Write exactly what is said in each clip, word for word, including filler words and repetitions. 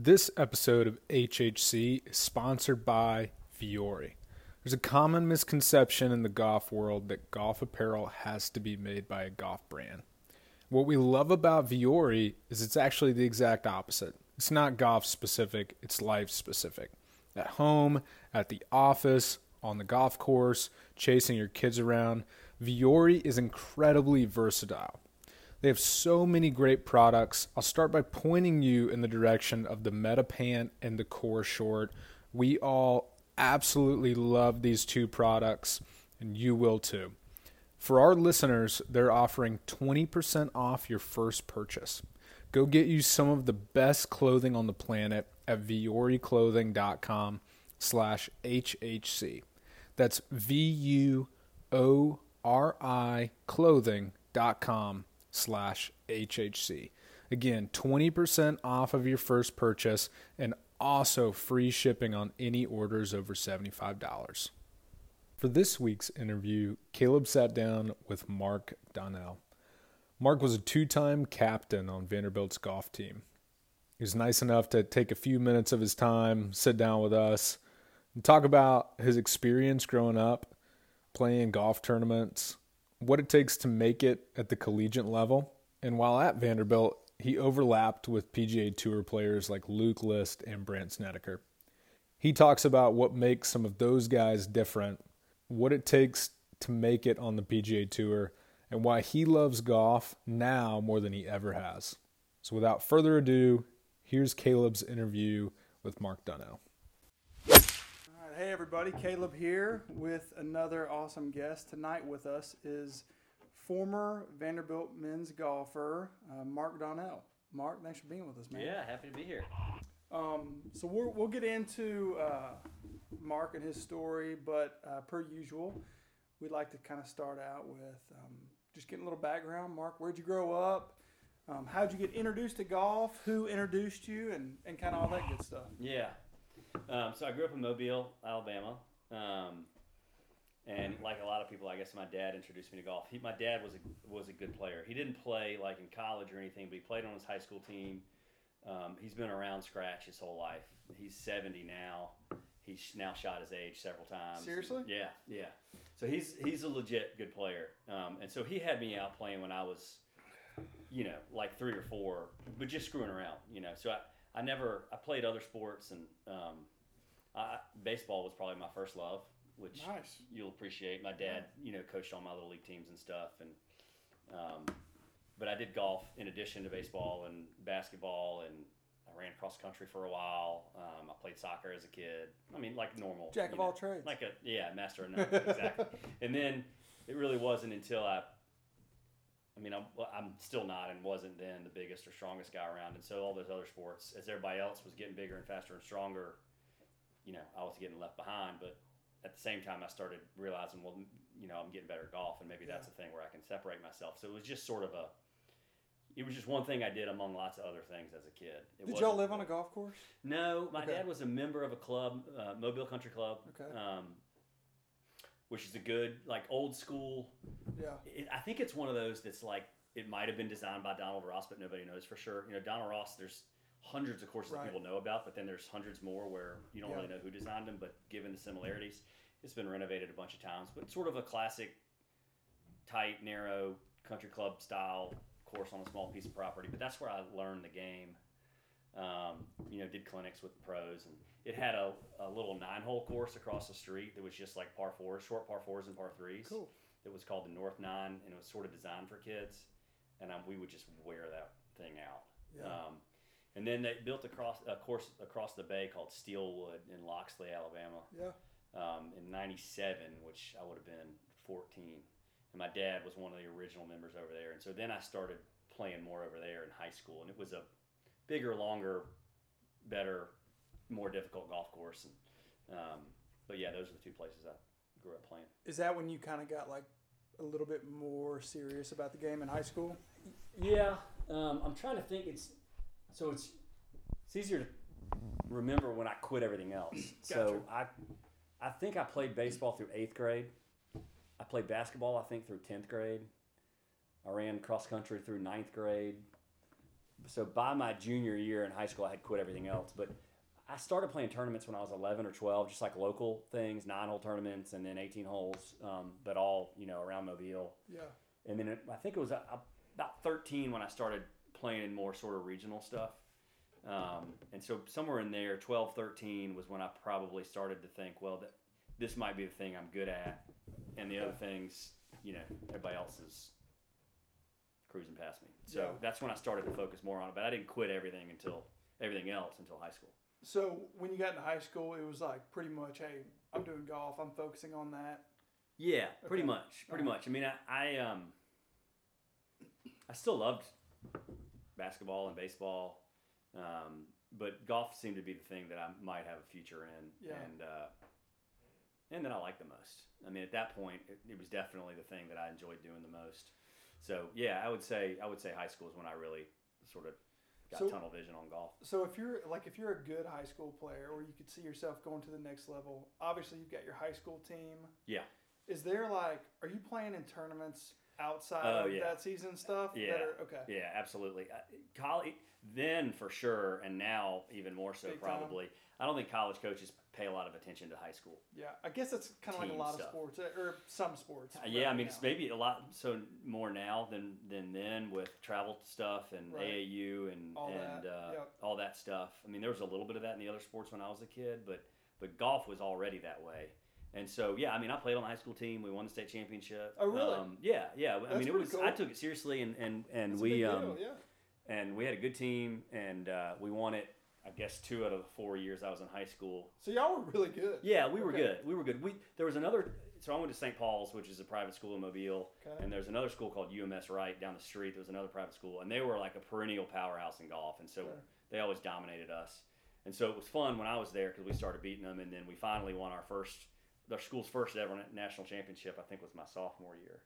This episode of H H C is sponsored by Vuori. There's a common misconception in the golf world that golf apparel has to be made by a golf brand. What we love about Vuori is it's actually the exact opposite. It's not golf specific, it's life specific. At home, at the office, on the golf course, chasing your kids around, Vuori is incredibly versatile. They have so many great products. I'll start by pointing you in the direction of the Meta Pant and the Core Short. We all absolutely love these two products, and you will too. For our listeners, they're offering twenty percent off your first purchase. Go get you some of the best clothing on the planet at vuoriclothing.com slash HHC. That's V-U-O-R-I clothing.com slash HHC. Again, twenty percent off of your first purchase and also free shipping on any orders over seventy-five dollars. For this week's interview, Caleb sat down with Mark Donnell. Mark was a two-time captain on Vanderbilt's golf team. He was nice enough to take a few minutes of his time, sit down with us, and talk about his experience growing up, playing golf tournaments, what it takes to make it at the collegiate level, and while at Vanderbilt, he overlapped with P G A Tour players like Luke List and Brandt Snedeker. He talks about what makes some of those guys different, what it takes to make it on the P G A Tour, and why he loves golf now more than he ever has. So without further ado, here's Caleb's interview with Mark Donnell. Hey everybody, Caleb here with another awesome guest. Tonight with us is former Vanderbilt men's golfer, uh, Mark Donnell. Mark, thanks for being with us, man. Yeah, happy to be here. Um, so we're, we'll get into uh, Mark and his story, but uh, per usual, we'd like to kind of start out with um, just getting a little background. Mark, where'd you grow up? Um, how'd you get introduced to golf? Who introduced you? And, and kind of all that good stuff. Yeah. Um, so I grew up in Mobile, Alabama, um, and like a lot of people, I guess my dad introduced me to golf. He, my dad was a was a good player. He didn't play like in college or anything, but he played on his high school team. Um, he's been around scratch his whole life. He's seventy now. He's now shot his age several times. Seriously? Yeah, yeah. So he's he's a legit good player. Um, and so he had me out playing when I was, you know, like three or four, but just screwing around, you know. So I. I never, I played other sports, and um, I, baseball was probably my first love, which nice. You'll appreciate. My dad, you know, coached on my little league teams and stuff, and um, but I did golf in addition to baseball and basketball, and I ran cross country for a while. Um, I played soccer as a kid. I mean, like normal. Jack of know, all trades. Like a, yeah, master of none, exactly. And then it really wasn't until I, I mean, I'm, I'm still not and wasn't then the biggest or strongest guy around. And so all those other sports, as everybody else was getting bigger and faster and stronger, you know, I was getting left behind. But at the same time, I started realizing, well, you know, I'm getting better at golf, and maybe yeah. that's a thing where I can separate myself. So it was just sort of a, it was just one thing I did among lots of other things as a kid. It did y'all live on a golf course? No, my okay. dad was a member of a club, uh, Mobile Country Club. Okay. Um, which is a good, like, old school. Yeah. It, I think it's one of those that's like, it might have been designed by Donald Ross, but nobody knows for sure. You know, Donald Ross, there's hundreds of courses right. that people know about, but then there's hundreds more where you don't yeah. really know who designed them, but given the similarities, it's been renovated a bunch of times. But sort of a classic, tight, narrow, country club style course on a small piece of property. But that's where I learned the game. Um, you know, did clinics with the pros, and it had a, a little nine-hole course across the street that was just like par fours, short par fours and par threes. Cool. It was called the North Nine, and it was sort of designed for kids. And um, we would just wear that thing out. Yeah. Um, and then they built across a course across the bay called Steelwood in Loxley, Alabama. Yeah. Um, in ninety-seven, which I would have been fourteen. And my dad was one of the original members over there. And so then I started playing more over there in high school. And it was a bigger, longer, better, more difficult golf course. And, um, but yeah, those are the two places I grew up playing. Is that when you kind of got like a little bit more serious about the game in high school? Yeah, um, I'm trying to think. It's so it's it's easier to remember when I quit everything else. Gotcha. So I I think I played baseball through eighth grade. I played basketball I think through tenth grade. I ran cross country through ninth grade. so by my junior year in high school, I had quit everything else. But I started playing tournaments when I was eleven or twelve, just like local things, nine-hole tournaments, and then eighteen holes, um, but all, you know, around Mobile. Yeah. And then it, I think it was uh, about thirteen when I started playing in more sort of regional stuff. Um, and so somewhere in there, twelve, thirteen was when I probably started to think, well, that this might be the thing I'm good at. And the other things, you know, everybody else is cruising past me. So Yeah. that's when I started to focus more on it. But I didn't quit everything until everything else until high school. So when you got into high school, it was like pretty much, hey, I'm doing golf. I'm focusing on that. Yeah, pretty Okay. much, pretty All right. much. I mean, I, I um, I still loved basketball and baseball, um, but golf seemed to be the thing that I might have a future in, Yeah. and uh, and that I liked the most. I mean, at that point, it, it was definitely the thing that I enjoyed doing the most. So yeah, I would say I would say high school is when I really sort of got So- tunnel vision on golf. So if you're like if you're a good high school player, or you could see yourself going to the next level, obviously you've got your high school team. Yeah. Is there like, are you playing in tournaments outside Oh, of yeah. that season stuff? Yeah. That are, okay. Yeah, absolutely. Uh, College, then for sure, and now even more so Big time. probably. I don't think college coaches pay a lot of attention to high school. Yeah, I guess that's kind of like a Team lot stuff. of sports, uh, or some sports. Uh, yeah, I right mean now. it's maybe a lot so more now than than then with travel stuff and Right. A A U and All and that, uh, yep. all that stuff. I mean there was a little bit of that in the other sports when I was a kid, but but golf was already that way. And so yeah, I mean I played on the high school team. We won the state championship. Oh, really? Um, yeah, yeah. I That's mean it pretty was. cool. I took it seriously, and and and That's a we big deal, um yeah. and we had a good team, and uh, we won it. I guess two out of the four years I was in high school. So y'all were really good. Yeah, we were Okay. good. We were good. We there was another. So I went to Saint Paul's, which is a private school in Mobile, Okay. and there's another school called U M S Wright down the street. There was another private school, and they were like a perennial powerhouse in golf, and so Sure. they always dominated us. And so it was fun when I was there because we started beating them, and then we finally won our first, our school's first ever national championship. I think was my sophomore year,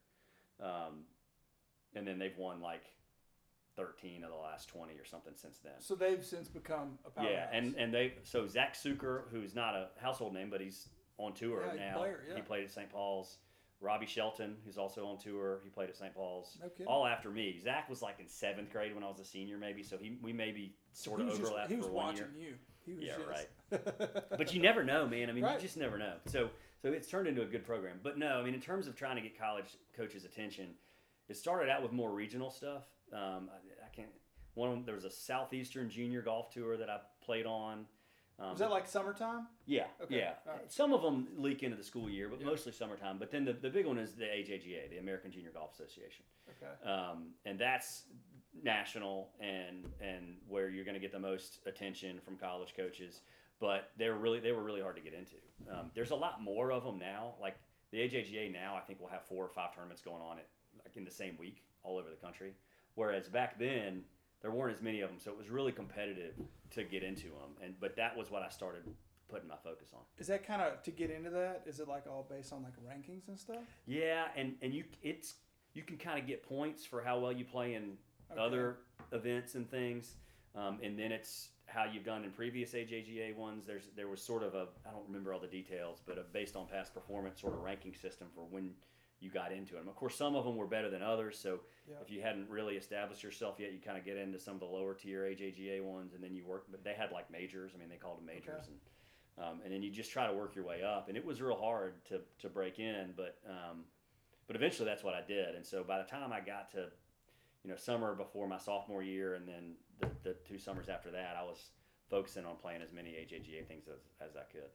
um, and then they've won like thirteen of the last twenty or something since then. So they've since become a powerhouse. Yeah, and and they so Zach Suker, who's not a household name, but he's on tour Yeah, he's a now. player, yeah. He played at Saint Paul's. Robbie Shelton, who's also on tour, he played at Saint Paul's. No kidding. All after me. Zach was like in seventh grade when I was a senior, maybe. So he we maybe sort he of was just- overlapped he was for one watching year. you. He was Yeah, just... But you never know, man. I mean, Right. you just never know. So so it's turned into a good program. But no, I mean, in terms of trying to get college coaches' attention, it started out with more regional stuff. Um, I, I can't. One of them, there was a Southeastern Junior Golf Tour that I played on. Um, Was that like summertime? yeah, Okay, yeah. all right. Some of them leak into the school year, but Yeah. mostly summertime. But then the, the big one is the A J G A, the American Junior Golf Association, Okay. um, and that's national and and where you're going to get the most attention from college coaches. But they're really they were really hard to get into. Um, there's a lot more of them now. Like the A J G A now, I think will have four or five tournaments going on it like in the same week all over the country. Whereas back then there weren't as many of them, so it was really competitive to get into them. And but that was what I started putting my focus on. Is that kind of to get into that? Is it like all based on like rankings and stuff? Yeah, and and you it's you can kind of get points for how well you play in Okay. other events and things, um, and then it's how you've done in previous A J G A ones. There's there was sort of a I don't remember all the details, but a based on past performance sort of ranking system for when you got into them. Of course, some of them were better than others. So Yeah. if you hadn't really established yourself yet, you kind of get into some of the lower tier A J G A ones, and then you work. But they had like majors. I mean, they called them majors, Okay. and um, and then you just try to work your way up. And it was real hard to to break in, but um, but eventually that's what I did. And so by the time I got to you know summer before my sophomore year, and then the, the two summers after that, I was focusing on playing as many A J G A things as, as I could.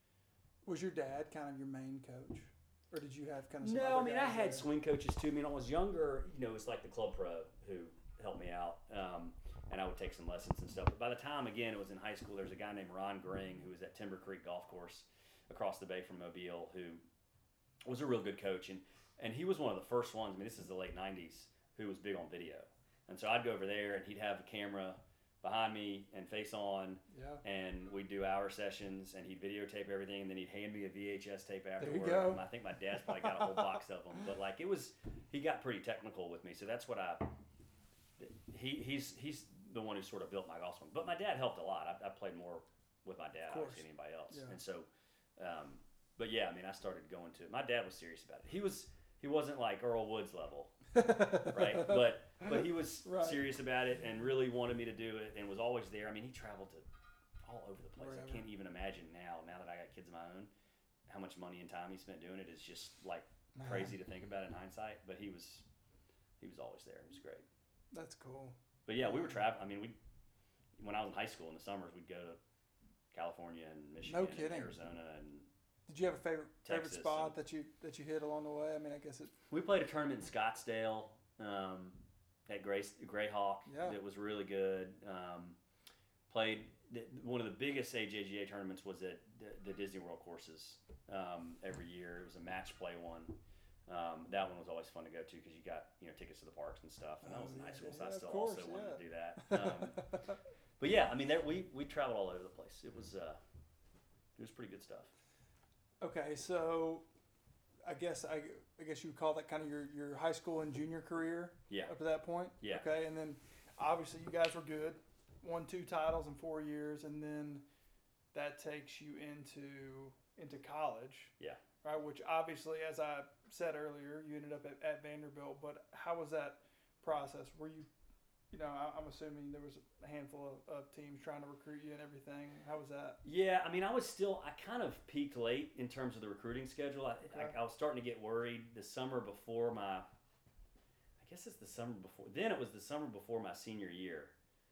Was your dad kind of your main coach, or did you have kind of some No, other I mean I guys had there? swing coaches too. I mean, when I was younger, you know, it was like the club pro who helped me out, um, and I would take some lessons and stuff. But by the time, again, it was in high school, there was a guy named Ron Gring who was at Timber Creek Golf Course across the bay from Mobile, who was a real good coach, and and he was one of the first ones. I mean, this is the late nineties, who was big on video, and so I'd go over there and he'd have a camera behind me and face on, Yeah. and we'd do hour sessions, and he'd videotape everything, and then he'd hand me a V H S tape afterward. you go. And I think my dad's probably got a whole box of them, but like it was, he got pretty technical with me, so that's what I. He he's he's the one who sort of built my golf swing, but my dad helped a lot. I, I played more with my dad Of course. obviously than anybody else, Yeah. and so, um, but yeah, I mean, I started going to. My dad was serious about it. He was. he wasn't like Earl Woods level, right? But but he was Right. serious about it and really wanted me to do it and was always there. I mean, he traveled to all over the place. Wherever. I can't even imagine now. Now that I got kids of my own, how much money and time he spent doing it is just like Man. crazy to think about in hindsight. But he was he was always there. It was great. That's cool. But yeah, we were traveling. I mean, we when I was in high school in the summers, we'd go to California and Michigan No and kidding. Arizona, and Did you have a favorite favorite Texas spot and- that you that you hit along the way? I mean, I guess it. we played a tournament in Scottsdale um, at Gray Greyhawk. Yeah. That was really good. Um, played the, one of the biggest A J G A tournaments was at the, the Disney World courses um, every year. It was a match play one. Um, that one was always fun to go to because you got you know tickets to the parks and stuff, and that Oh, was a nice yeah, one. So I yeah, of still course, also wanted yeah. to do that. Um, but yeah, I mean, there, we we traveled all over the place. It was uh, it was pretty good stuff. Okay, so I guess I, I guess you would call that kind of your, your high school and junior career. Yeah. Up to that point. Yeah. Okay, and then obviously you guys were good, won two titles in four years, and then that takes you into into college. Yeah. Right, which obviously, as I said earlier, you ended up at, at Vanderbilt. But how was that process? Were you, you know, I, I'm assuming there was a handful of, of teams trying to recruit you and everything. How was that? Yeah, I mean, I was still, I kind of peaked late in terms of the recruiting schedule. I, Okay. I, I was starting to get worried the summer before my, I guess it's the summer before, then it was the summer before my senior year.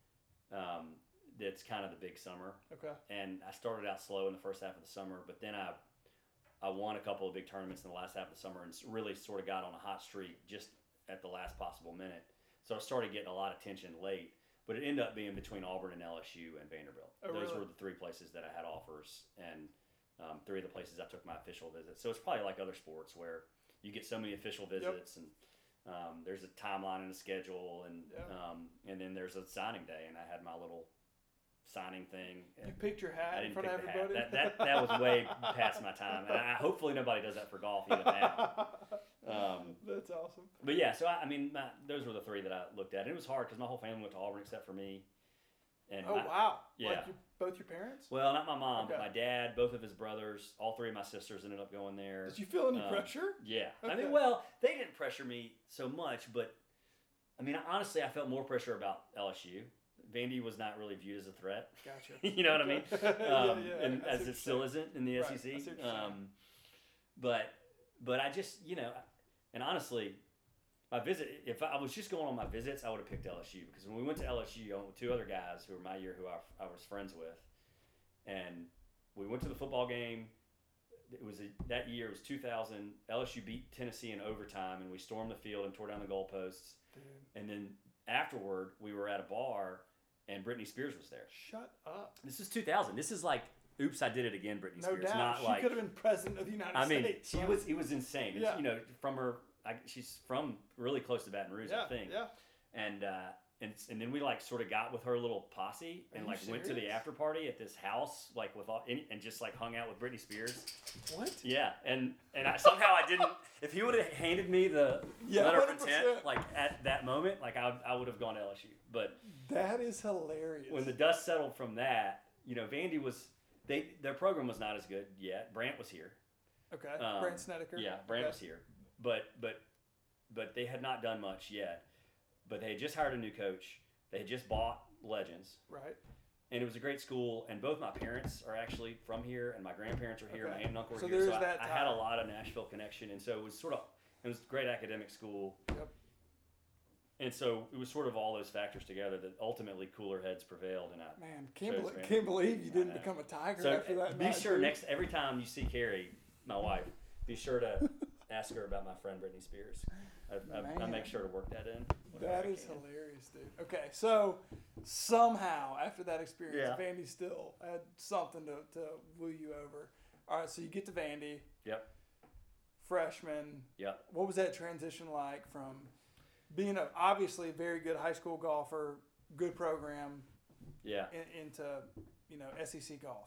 Um, that's kind of the big summer. Okay. And I started out slow in the first half of the summer, but then I, I won a couple of big tournaments in the last half of the summer and really sort of got on a hot streak just at the last possible minute. So I started getting a lot of attention late, but it ended up being between Auburn and L S U and Vanderbilt. Oh, Those really? were the three places that I had offers, and um, three of the places I took my official visits. So it's probably like other sports where you get so many official visits, and um, there's a timeline and a schedule, and Yep. um, and then there's a signing day, and I had my little signing thing. You picked your hat I in didn't front pick of the hat. everybody. That, that that was way past my time, and I, hopefully nobody does that for golf even now. Um, That's awesome. but yeah, so I, I mean, my, those were the three that I looked at. And it was hard because my whole family went to Auburn except for me. And Oh my- wow! yeah. Like you, both your parents? Well, not my mom, but Okay. my dad, both of his brothers, all three of my sisters ended up going there. Did you feel any Um, pressure? Yeah. I Okay. mean, well, they didn't pressure me so much, but I mean, honestly, I felt more pressure about L S U. Vandy was not really viewed as a threat. Gotcha. You know what I mean? Yeah, Um, yeah, and I see as what it you're still saying. isn't in the Right, I S E see C. what you're saying. Um, but but I just you know, and honestly, my visit. If I was just going on my visits, I would have picked L S U because when we went to L S U, I went with two other guys who were my year who I, I was friends with, and we went to the football game. It was a, that year. It was two thousand. L S U beat Tennessee in overtime, and we stormed the field and tore down the goalposts. Dude, And then afterward, we were at a bar, and Britney Spears was there. shut up. This is two thousand. This is like, oops, I did it again, Britney No Spears. doubt. Not She like, could have been president of the United I mean, States. she right? was. It was insane. It's, Yeah. You know, from her, I, she's from really close to Baton Rouge, Yeah, I think. yeah. And uh, and and then we like sort of got with her little posse and Are like you went to the serious? after party at this house, like with all, and, and just like hung out with Britney Spears. What? Yeah, and and I, somehow I didn't. If he would have handed me the Yeah, letter of one hundred percent. intent, like at that moment, like I I would have gone to L S U. But That is hilarious. when the dust settled from that, you know, Vandy was they their program was not as good yet. Brant was here. okay, um, Brent Snedeker. Yeah, Brant okay. was here, but but but they had not done much yet. But they had just hired a new coach. They had just bought Legends, Right. and it was a great school. And both my parents are actually from here, and my grandparents are here. Okay. My aunt and uncle were So here. there's So I, that I had a tie. lot of Nashville connection, and so it was sort of it was a great academic school. Yep. And so it was sort of all those factors together that ultimately cooler heads prevailed. And I Man, can't, Shows believe, Vandy. can't believe you didn't know. become a Tiger so after that. be night, sure dude. next every time you see Carrie, my wife, be sure to ask her about my friend Britney Spears. I, I, I Man. make sure to work that in. whenever That I is can. hilarious, dude. Okay, so somehow after that experience, Yeah. Vandy still had something to, to woo you over. All right, so you get to Vandy, Yep. freshman. Yep. What was that transition like from being a obviously a very good high school golfer, good program, Yeah. in, into you know S E C golf?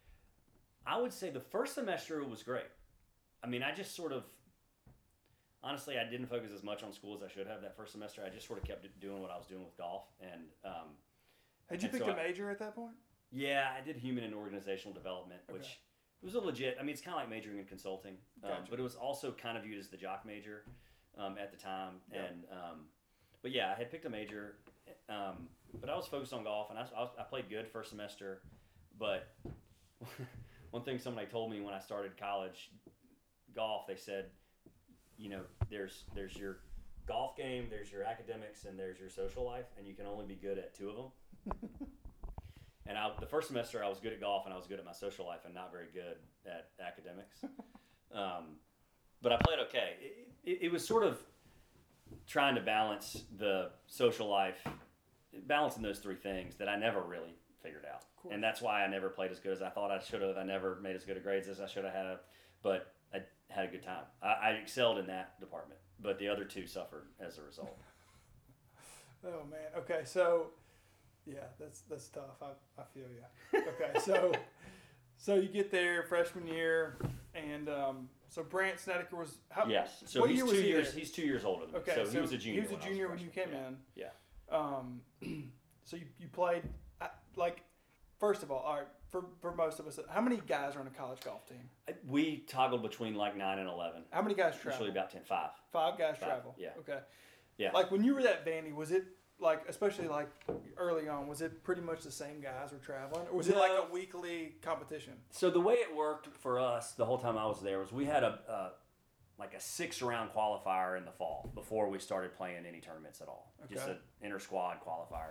I would say the first semester was great. I mean, I just sort of, honestly, I didn't focus as much on school as I should have that first semester. I just sort of kept doing what I was doing with golf. And um, Had you And picked so a I- major at that point? yeah, I did human and organizational development, which it was a legit. I mean, it's kind of like majoring in consulting, um, Gotcha. but it was also kind of viewed as the jock major um, at the time. Yeah. And um, but yeah, I had picked a major, um, but I was focused on golf, and I, I, was, I played good first semester. But one thing somebody told me when I started college golf, they said, you know, there's there's your golf game, there's your academics, and there's your social life, and you can only be good at two of them. And I, the first semester, I was good at golf, and I was good at my social life, and not very good at academics. Um, but I played okay. It, it, it was sort of trying to balance the social life, balancing those three things that I never really figured out. And that's why I never played as good as I thought I should have. I never made as good of grades as I should have had, but I had a good time. I, I excelled in that department, but the other two suffered as a result. Oh man. Okay, so yeah, that's that's tough. I, I feel you. Okay, so so you get there freshman year, and um, so Brant Snedeker was how, Yes. So what he's year two was he years. there? He's two years older than me. Okay, so, so he was a junior. He was a when I junior a when you freshman. came yeah. in. Yeah. Um, so you, you played I- like first of all, all right, for for most of us, how many guys are on a college golf team? We toggled between like nine and eleven. How many guys travel? Usually about ten. Five. Five guys Five, travel. yeah. Okay. Yeah. Like when you were at Vandy, was it like, especially like early on, was it pretty much the same guys were traveling, or was it like No. a weekly competition? So the way it worked for us the whole time I was there was we had a, a like a six round qualifier in the fall before we started playing any tournaments at all. Just Okay. an inter squad qualifier,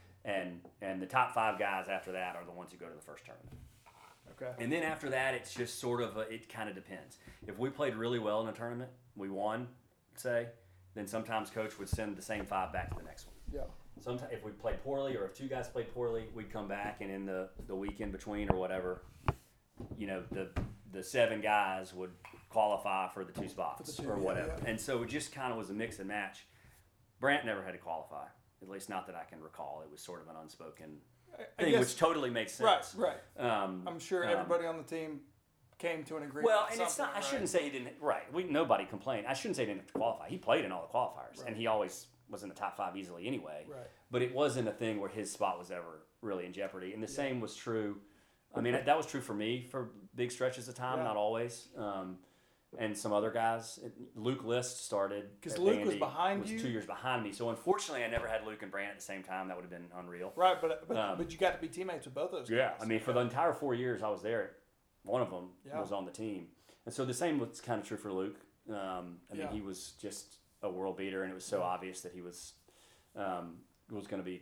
and and the top five guys after that are the ones who go to the first tournament. Okay. And then after that, it's just sort of a, it kind of depends. If we played really well in a tournament, we won, say, then sometimes coach would send the same five back to the next one. Yeah. Sometimes if we played poorly, or if two guys played poorly, we'd come back, and in the, the week in between or whatever, you know, the the seven guys would qualify for the two spots For the two, or yeah, whatever. yeah. And so it just kind of was a mix and match. Brant never had to qualify, at least not that I can recall. It was sort of an unspoken I, I thing, guess, which totally makes right, sense. right. Um, I'm sure um, everybody on the team came to an agreement. Well, on and it's not. something, I right? shouldn't say he didn't. Right. We nobody complained. I shouldn't say he didn't have to qualify. He played in all the qualifiers, Right. and he always was in the top five easily anyway. Right. But it wasn't a thing where his spot was ever really in jeopardy. And the same was true. I mean, that was true for me for big stretches of time, Yeah. not always. Um, and some other guys. Luke List started. 'Cause at Luke was Vandy, behind was you? two years behind me. So unfortunately, I never had Luke and Brant at the same time. That would have been unreal. Right, but but, Um, but you got to be teammates with both those Yeah, guys. I mean, for the entire four years I was there, one of them Yeah. was on the team, and so the same was kind of true for Luke. Um, I mean, Yeah. he was just a world beater, and it was so obvious that he was um, was going to be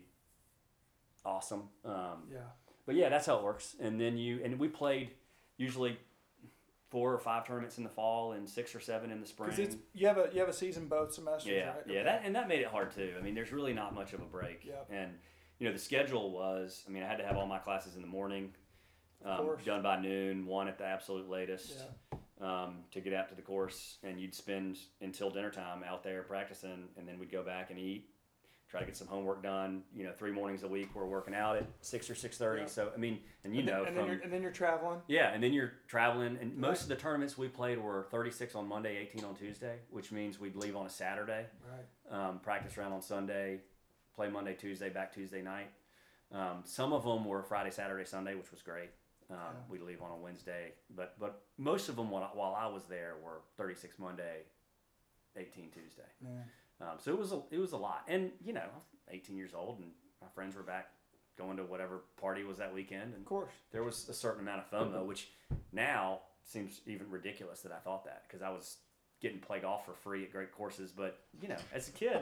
awesome. Um, Yeah. but yeah, that's how it works. And then you and we played usually four or five tournaments in the fall and six or seven in the spring. Because it's you have a you have a season both semesters, Yeah, right? yeah, Okay. that and that made it hard too. I mean, there's really not much of a break. Yeah. And you know, the schedule was. I mean, I had to have all my classes in the morning, Of um, course. done by noon, one at the absolute latest, Yeah. um, to get out to the course, and you'd spend until dinner time out there practicing, and then we'd go back and eat, try to get some homework done. You know, three mornings a week we're working out at six or six thirty. Yeah. So I mean, and you and know then, and, from then you're, and then you're traveling. yeah, and then you're traveling, and most Right. of the tournaments we played were thirty-six on Monday, eighteen on Tuesday, which means we'd leave on a Saturday, Right. um, practice round on Sunday, play Monday, Tuesday, back Tuesday night. Um, some of them were Friday, Saturday, Sunday, which was great. Um, Yeah. We'd leave on a Wednesday, but but most of them while, while I was there were thirty-six Monday, eighteen Tuesday. Man. Um, so it was a, it was a lot, and you know, eighteen years old, and my friends were back going to whatever party was that weekend, and Of course. there was a certain amount of FOMO, which now seems even ridiculous that I thought that, because I was getting to play golf for free at great courses. But you know, as a kid,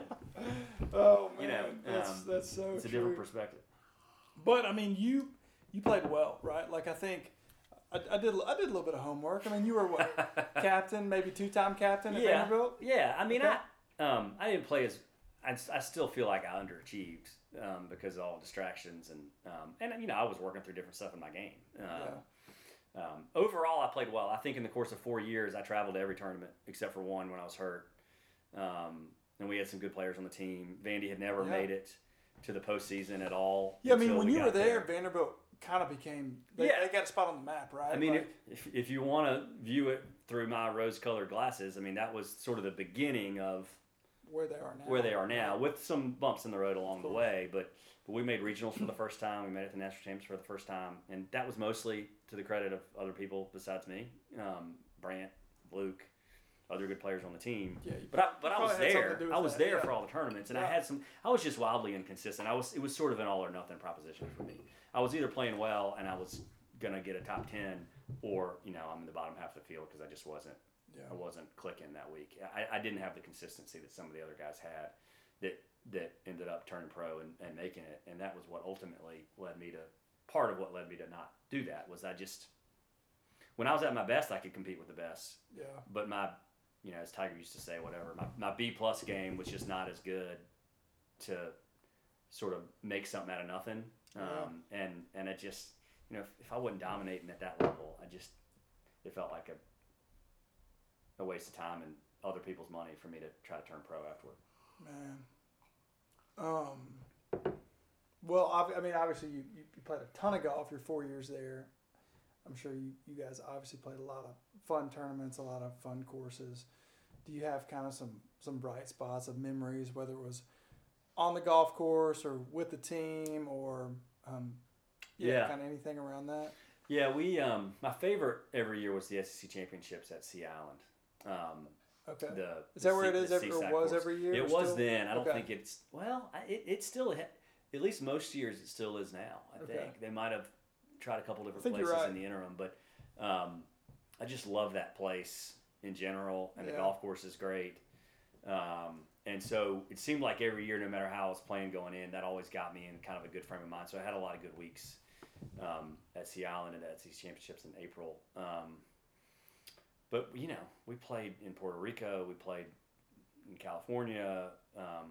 Oh man, You know, that's um, that's so it's a true. different perspective. But I mean, you you played well, right? Like I think I, I did I did a little bit of homework. I mean, you were what captain, maybe two time captain at Yeah, Vanderbilt. yeah. I mean, Okay. I um, I didn't play as I, I still feel like I underachieved um, because of all distractions and um, and you know, I was working through different stuff in my game. Um, Um, overall, I played well. I think in the course of four years, I traveled to every tournament except for one when I was hurt. Um, and we had some good players on the team. Vandy had never Yeah. made it to the postseason at all. Yeah, I mean, until when we you were got there, Vanderbilt kind of became they, Yeah. they got a spot on the map, right? I mean, Like, if, if you want to view it through my rose-colored glasses, I mean, that was sort of the beginning of where they are now. where they are now, with some bumps in the road along the Cool. way. But, but we made regionals for the first time. We made it to national championships for the first time, and that was mostly to the credit of other people besides me, um, Brant, Luke, other good players on the team. Yeah, but I, but I was probably had something there. to do with I was that, there yeah. for all the tournaments, and Yeah. I had some. I was just wildly inconsistent. I was. It was sort of an all or nothing proposition for me. I was either playing well and I was gonna get a top ten, or you know I'm in the bottom half of the field because I just wasn't. Yeah. I wasn't clicking that week. I, I didn't have the consistency that some of the other guys had, that that ended up turning pro and, and making it, and that was what ultimately led me to. Part of what led me to not do that was I just. When I was at my best, I could compete with the best. Yeah. But my, you know, as Tiger used to say, whatever, my, my B plus game was just not as good to sort of make something out of nothing. Um, yeah. And and it just, you know, if, if I wasn't dominating at that level, I just, it felt like a, a waste of time and other people's money for me to try to turn pro afterward. Man. Um. Well, I mean, obviously you, you played a ton of golf. You're four years there. I'm sure you, you guys obviously played a lot of fun tournaments, a lot of fun courses. Do you have kind of some, some bright spots of memories, whether it was on the golf course or with the team or um, yeah, yeah. kind of anything around that? Yeah, we um, my favorite every year was the S E C Championships at Sea Island. Um, okay. The, is that the where sea, it is every, or was course. every year? It was still? then. I don't okay. think it's, well, it, it still, at least most years it still is now, I okay. think. They might have tried a couple different I think places you're right. in the interim, but um, I just love that place in general, and yeah. the golf course is great. Um, and so it seemed like every year, no matter how I was playing going in, that always got me in kind of a good frame of mind. So I had a lot of good weeks um, at Sea Island and at these championships in April. Um, but, you know, we played in Puerto Rico. We played in California. Um,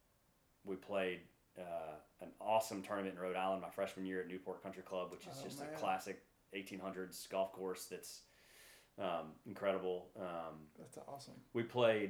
we played uh, an awesome tournament in Rhode Island my freshman year at Newport Country Club, which is oh, just man. a classic eighteen hundreds golf course that's um, incredible. Um, that's awesome. We played,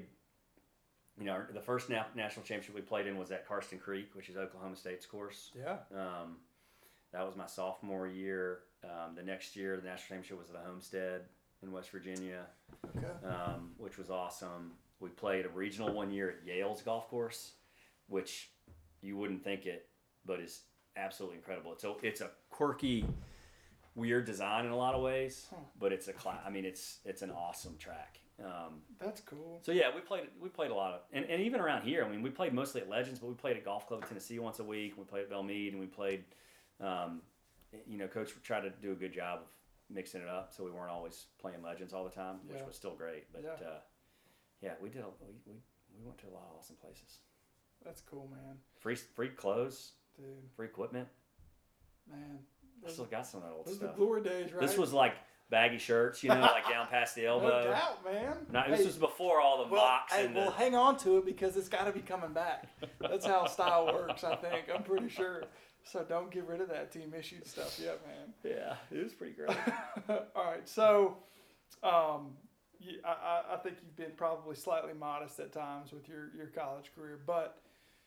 you know, the first na- national championship we played in was at Karsten Creek, which is Oklahoma State's course. Yeah. Um, that was my sophomore year. Um, the next year, the national championship was at the Homestead in West Virginia, okay. um, which was awesome. We played a regional one year at Yale's golf course, which you wouldn't think it, but is absolutely incredible. It's a, it's a quirky, weird design in a lot of ways, huh. but it's a cla- I mean, it's it's an awesome track. Um, That's cool. so yeah, we played we played a lot of, and, and even around here, I mean, we played mostly at Legends, but we played at Golf Club of Tennessee once a week. And we played at Belmead, and we played, um, you know, Coach tried to do a good job of mixing it up, so we weren't always playing Legends all the time, which yeah. was still great. But yeah, uh, yeah we did. A, we, we we went to a lot of awesome places. That's cool, man. Free free clothes, dude. Free equipment. Man, I still got some of that old those stuff. are the glory days, right? This was like baggy shirts, you know, like down past the elbow. No doubt, man. Now, this hey, was before all the well, mocks hey, and well, the. hang on to it because it's got to be coming back. That's how style works, I think. I'm pretty sure. So don't get rid of that team issued stuff yet, man. Yeah, it was pretty great. All right, so um, you, I, I think you've been probably slightly modest at times with your, your college career, but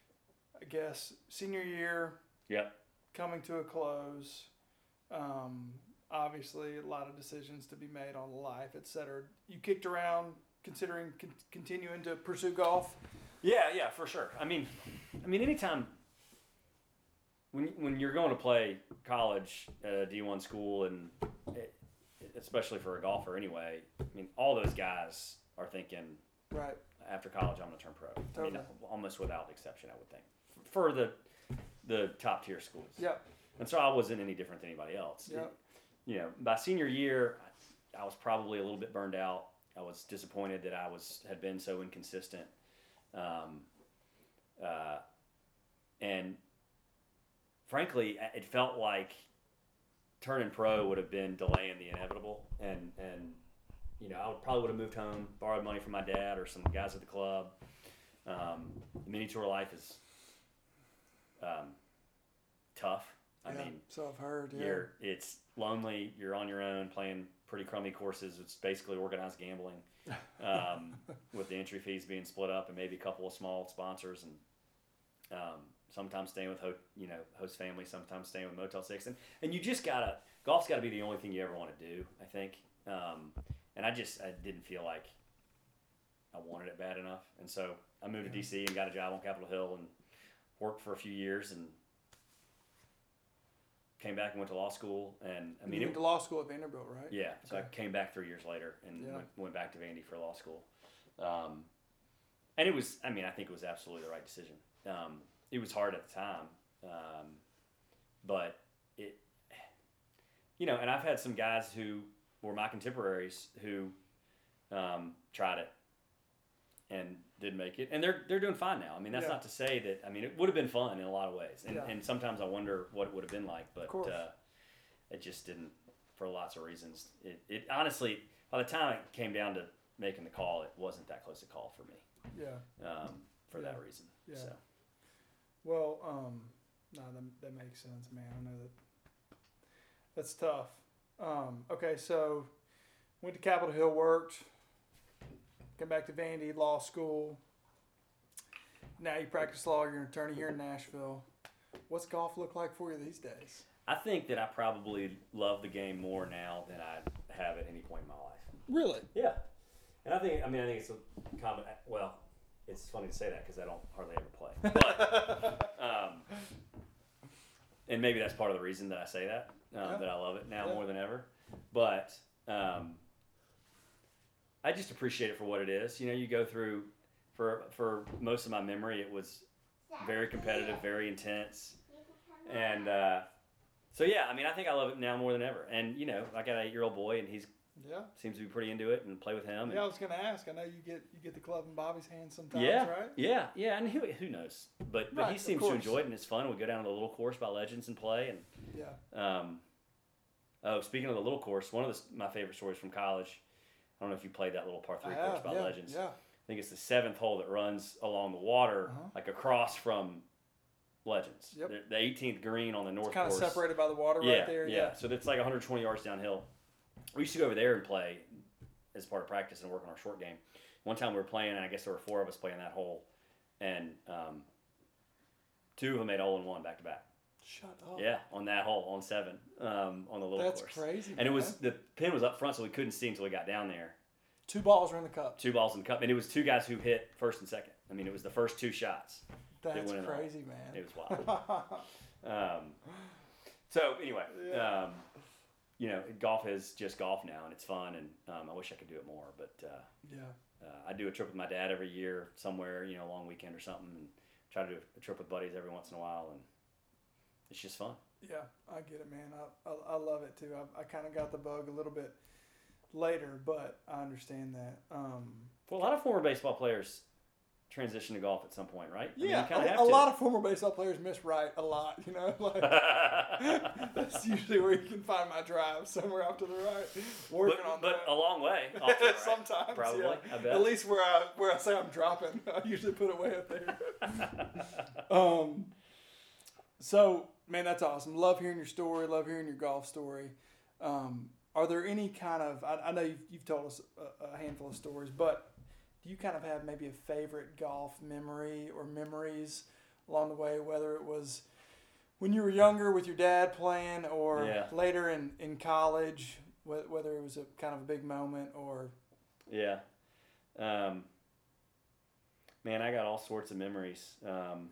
I guess senior year Yep. coming to a close, um, obviously a lot of decisions to be made on life, et cetera. You kicked around considering con- continuing to pursue golf? Yeah, yeah, for sure. I mean, I mean, anytime when when you're going to play college at a D one school, and it, especially for a golfer anyway, I mean, all those guys are thinking, right, after college, I'm going to turn pro. Totally. I mean, almost without exception, I would think, for the the top tier schools. Yeah. And so I wasn't any different than anybody else. Yeah. It, you know, by senior year, I was probably a little bit burned out. I was disappointed that I was had been so inconsistent, um, uh, and frankly, it felt like turning pro would have been delaying the inevitable. And and you know, I would probably would have moved home, borrowed money from my dad or some guys at the club. Um, mini tour life is um, tough. I yeah, mean, so I've heard. Yeah. You're, it's lonely. You're on your own playing pretty crummy courses. It's basically organized gambling, um, with the entry fees being split up and maybe a couple of small sponsors, and um, sometimes staying with ho- you know host family, sometimes staying with Motel Six, and and you just gotta golf's got to be the only thing you ever want to do. I think, um, and I just I didn't feel like I wanted it bad enough, and so I moved to D C and got a job on Capitol Hill and worked for a few years and. came back and went to law school, and I mean, you it, went to law school at Vanderbilt, right? yeah. So Okay. I came back three years later and Yeah. went, went back to Vandy for law school. Um, and it was, I mean, I think it was absolutely the right decision. Um, it was hard at the time, um, but it, you know, and I've had some guys who were my contemporaries who um, tried it and didn't make it, and they're they're doing fine now. I mean, that's Yeah. not to say that. I mean, it would have been fun in a lot of ways, and Yeah. and sometimes I wonder what it would have been like, but course. uh, it just didn't for lots of reasons. It it honestly, by the time it came down to making the call, it wasn't that close a call for me. Yeah. Um, for Yeah. that reason. Yeah. So Well, um, no, that, that makes sense, man. I know that that's tough. Um, okay, so went to Capitol Hill, worked, came back to Vandy, law school. Now you practice law. You're an attorney here in Nashville. What's golf look like for you these days? I think that I probably love the game more now than I have at any point in my life. Really? Yeah, and I think I mean I think it's a common. Well, it's funny to say that because I don't hardly ever play. But, um, and maybe that's part of the reason that I say that um, Yeah. that I love it now Yeah. more than ever. But um, I just appreciate it for what it is. You know, you go through for for most of my memory, it was very competitive, very intense, and uh, so yeah. I mean, I think I love it now more than ever. And you know, I got an eight-year-old boy, and he's Yeah. seems to be pretty into it, and play with him. And, Yeah, I was gonna ask. I know you get you get the club in Bobby's hands sometimes, yeah, right? yeah, yeah, and who who knows? But but Right, he of seems to course. enjoy it, and it's fun. We go down to the little course by Legends and play. And Yeah. um, oh, speaking of the little course, one of the, my favorite stories from college. I don't know if you played that little par I three course have, by yeah, Legends. yeah. I think it's the seventh hole that runs along the water, Uh-huh. like across from Legends. Yep. The, the eighteenth green on the north It's kind of course. separated by the water yeah, right there. yeah. So it's like one hundred twenty yards downhill. We used to go over there and play as part of practice and work on our short game. One time we were playing, and I guess there were four of us playing that hole, and um, two of them made hole in one back to back. Shut up. Yeah, on that hole on seven um, on the little That's course. crazy. And it was man. the pin was up front, so we couldn't see until we got down there. Two balls are in the cup. Two balls in the cup, and it was two guys who hit first and second. I mean, it was the first two shots. That's went in the hole. crazy, man. It was wild. um, so anyway, Yeah. um, you know, golf is just golf now, and it's fun, and um, I wish I could do it more. But uh, Yeah. uh, I do a trip with my dad every year somewhere, you know, a long weekend or something, and try to do a trip with buddies every once in a while, and it's just fun. Yeah, I get it, man. I I, I love it too. I, I kind of got the bug a little bit later, but I understand that. Um, Well, a lot of former baseball players transition to golf at some point, right? I mean, yeah, you kinda a, have a to. lot of former baseball players miss right a lot. You know, like that's usually where you can find my drive, somewhere off to the right, working but, on but that. a long way. Off to the right, Sometimes, probably. yeah. I bet. At least where I where I say I'm dropping, I usually put it way up there. um, so man, that's awesome. Love hearing your story. Love hearing your golf story. Um, are there any kind of? I, I know you've, you've told us a, a handful of stories, but do you kind of have maybe a favorite golf memory or memories along the way, whether it was when you were younger with your dad playing, or Yeah. later in, in college, wh- whether it was a kind of a big moment or Yeah. Um, man, I got all sorts of memories. Um,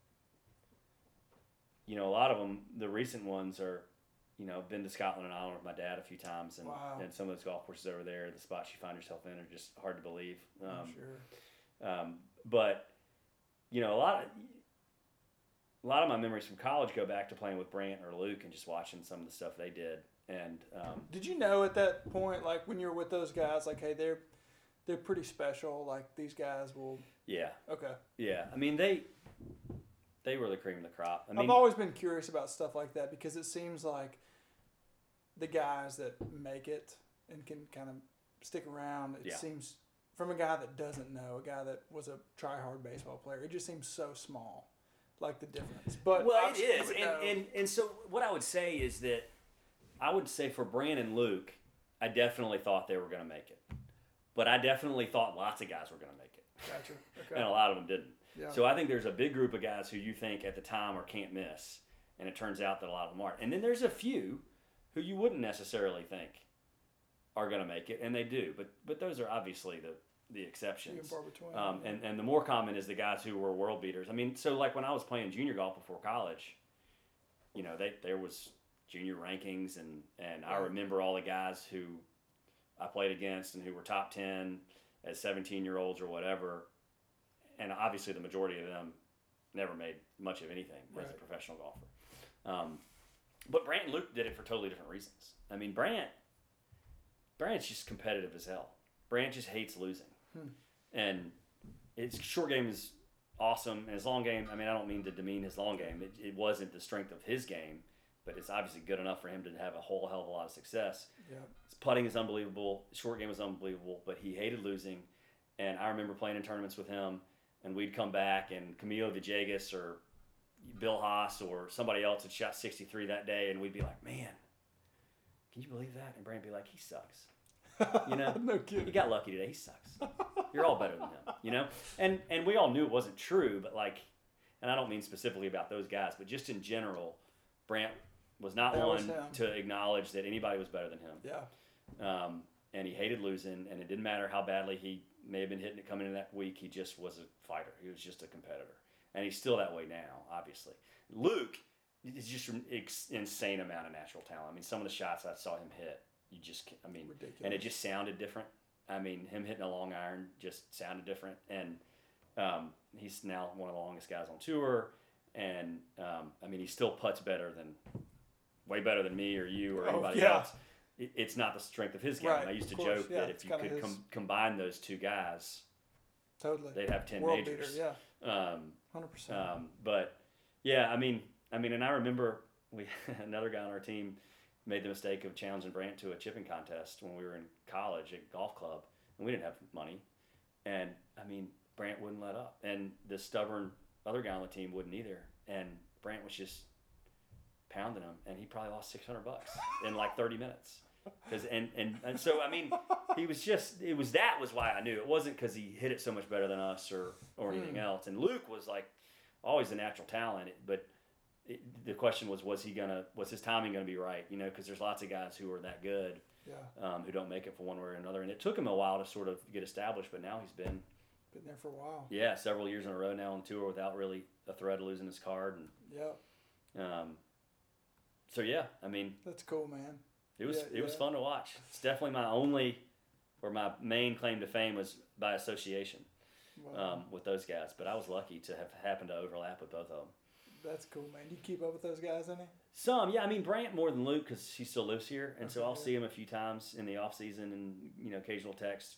you know, a lot of them, the recent ones are, you know, been to Scotland and Ireland with my dad a few times, and, Wow. and some of those golf courses over there, the spots you find yourself in are just hard to believe. Um, I'm sure. um, but, you know, a lot of, a lot of my memories from college go back to playing with Brant or Luke and just watching some of the stuff they did. And um, Did you know at that point, like when you were with those guys, like, hey, they're they're pretty special. Like these guys will. yeah, Okay. yeah. I mean, they they were the cream of the crop. I mean, I've always been curious about stuff like that because it seems like the guys that make it and can kind of stick around. It Yeah. seems from a guy that doesn't know, a guy that was a try-hard baseball player. It just seems so small, like the difference. But well, it obviously you is, would and, know. and and so what I would say is that I would say for Brant and Luke, I definitely thought they were going to make it, but I definitely thought lots of guys were going to make it, Gotcha. and Okay. a lot of them didn't. Yeah. So I think there's a big group of guys who you think at the time or can't miss, and it turns out that a lot of them aren't. And then there's a few who you wouldn't necessarily think are going to make it, and they do. But but those are obviously the the Few and exceptions. far between. Um, and and the more common is the guys who were world beaters. I mean, so like when I was playing junior golf before college, you know, they there was junior rankings, and, and I remember all the guys who I played against and who were top ten as seventeen-year-olds or whatever, and obviously the majority of them never made much of anything right. as a professional golfer. Um, but Brant and Luke did it for totally different reasons. I mean, Brant, Brant's just competitive as hell. Brant just hates losing. Hmm. And his short game is awesome, and his long game, I mean, I don't mean to demean his long game. It, it wasn't the strength of his game, but it's obviously good enough for him to have a whole hell of a lot of success. Yeah. His putting is unbelievable. His short game was unbelievable, but he hated losing. And I remember playing in tournaments with him, and we'd come back, and Camilo Villegas or Bill Haas or somebody else had shot sixty-three that day, and we'd be like, man, can you believe that? And Brant would be like, he sucks. You know? No kidding. He got lucky today. He sucks. You're all better than him, you know? And and we all knew it wasn't true, but like, and I don't mean specifically about those guys, but just in general, Brant was not That one was him. to acknowledge that anybody was better than him. Yeah. Um, and he hated losing, and it didn't matter how badly he may have been hitting it coming in that week. He just was a fighter. He was just a competitor. And he's still that way now, obviously. Luke is just an ex- insane amount of natural talent. I mean, some of the shots I saw him hit, you just, can't- I mean, Ridiculous. and it just sounded different. I mean, him hitting a long iron just sounded different. And um, he's now one of the longest guys on tour. And, um, I mean, he still putts better than, way better than me or you or Oh, anybody yeah. else. It, it's not the strength of his game. Right, I used to of course, joke yeah, that it's if you kinda could his- com- combine those two guys, Totally. they'd have ten World majors. beater, yeah. Um, one hundred percent. um, but yeah, I mean, I mean, and I remember we another guy on our team made the mistake of challenging Brant to a chipping contest when we were in college at golf club, and we didn't have money. And I mean, Brant wouldn't let up, and the stubborn other guy on the team wouldn't either. And Brant was just pounding him, and he probably lost six hundred bucks in like thirty minutes. Cause and, and and so I mean, he was just it was that was why I knew it wasn't because he hit it so much better than us or or anything Mm. else. And Luke was like always a natural talent, but it, the question was was he gonna was his timing gonna be right? You know, because there's lots of guys who are that good Yeah. um, who don't make it for one way or another. And it took him a while to sort of get established, but now he's been Been there for a while. yeah several years in a row now on tour without really a threat of losing his card. Yeah. And um, so yeah, I mean. That's cool, man. It was Yeah, it was yeah. fun to watch. It's definitely my only, or my main claim to fame was by association Wow. um, with those guys. But I was lucky to have happened to overlap with both of them. That's cool, man. Do you keep up with those guys, any? Some, yeah. I mean, Brant more than Luke because he still lives here, and so Okay, I'll yeah. see him a few times in the off season, and you know, occasional text.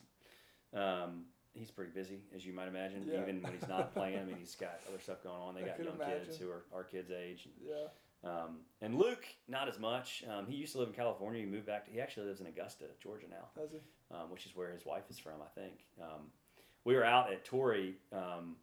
Um, he's pretty busy, as you might imagine. Yeah. Even when he's not playing, I mean, he's got other stuff going on. They I got can young imagine. kids who are our kids' age. Yeah. Um, and Luke, not as much. Um, he used to live in California. He moved back. To, he actually lives in Augusta, Georgia now. Does he? Um, which is where his wife is from, I think. Um, we were out at Torrey um,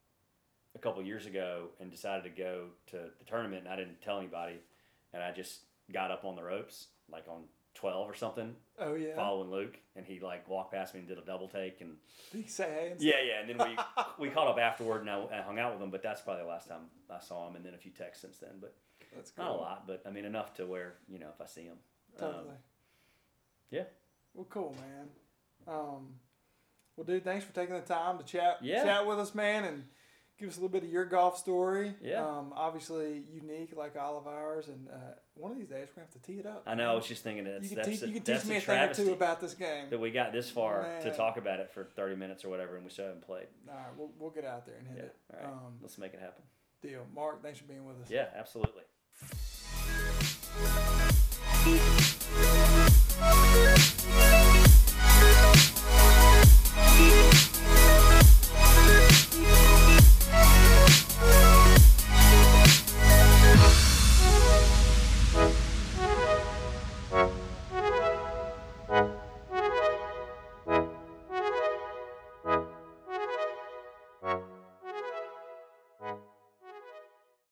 a couple years ago and decided to go to the tournament, and I didn't tell anybody, and I just got up on the ropes, like on twelve or something, Oh, yeah. following Luke, and he like walked past me and did a double take, and Did he say hey? And yeah, yeah, and then we we caught up afterward, and I, I hung out with him, but that's probably the last time I saw him, and then a few texts since then, but That's cool. not a lot, but I mean enough to where you know if I see him, um, Totally. yeah. Well, cool, man. Um, well, dude, thanks for taking the time to chat Yeah. chat with us, man, and give us a little bit of your golf story. Yeah. Um, obviously unique like all of ours, and uh, one of these days we're gonna have to tee it up. I know. I was just thinking that You can, that's teach, a, you can that's teach me a a thing or travesty two about this game. that we got this far to Man. talk about it for thirty minutes or whatever, and we still haven't played. All right, we'll, we'll get out there and hit Yeah. it. All right. Um, Let's make it happen. deal. Mark, thanks for being with us. Yeah, absolutely.